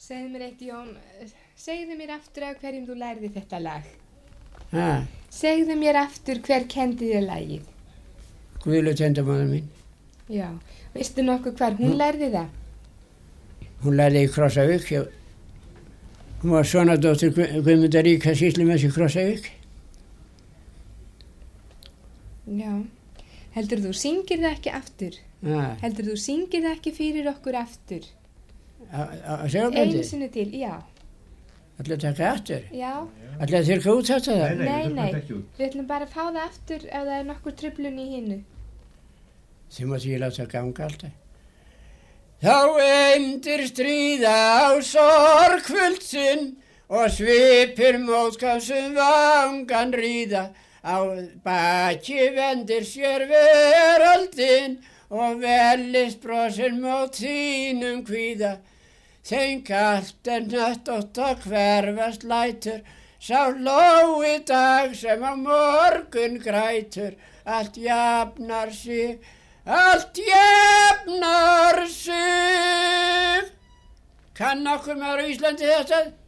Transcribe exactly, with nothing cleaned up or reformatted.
Segðu mér eitt, Jón, segðu mér aftur af hverjum þú lærði þetta lag. Ha, Segðu mér aftur hver kendi þér lagið. Guðlaug tengdamóðir mín. Já, veistu nokkuð hvar hún lærði það? Hún lærði í Krossavík. hjá- Hún var sonardóttir Guð- Guðmundar Ríka sýslumanns í Krossavík. Já. Heldur þú syngir það ekki aftur? Ha, Heldur þú syngir það ekki fyrir okkur aftur? að Einu segja sinni til, já. Allir taka aftur. Já, Allir að þyrka út þetta það. nei, nei. Við ætlum bara að fá það aftur ef það er nokkur truflun í hinnu. Þið mátt ég láta ganga alltaf. Þá eindir stríða á sorgfullsinn og svipir mótskásum vangan ríða. Á baki vendir sér veröldin og velist brosir mót þínum kvíða. Þeng allt er nöttótt og hverfast lætur, sá lói dag sem á morgun grætur. Allt jafnar sig, allt jafnar sig. Kann okkur maður á Íslandi þetta?